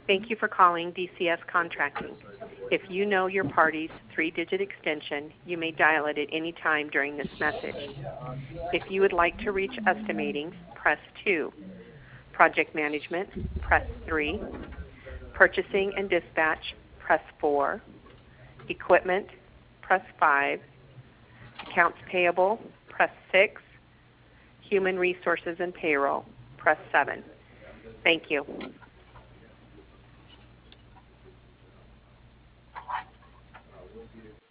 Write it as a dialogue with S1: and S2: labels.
S1: Thank you for calling DCS Contracting. If you know your party's 3-digit extension, you may dial it at any time during this message. If you would like to reach estimating, press 2. Project management, press 3. Purchasing and dispatch, press 4. Equipment, press 5. Accounts payable, press 6. Human resources and payroll, press 7. Thank you.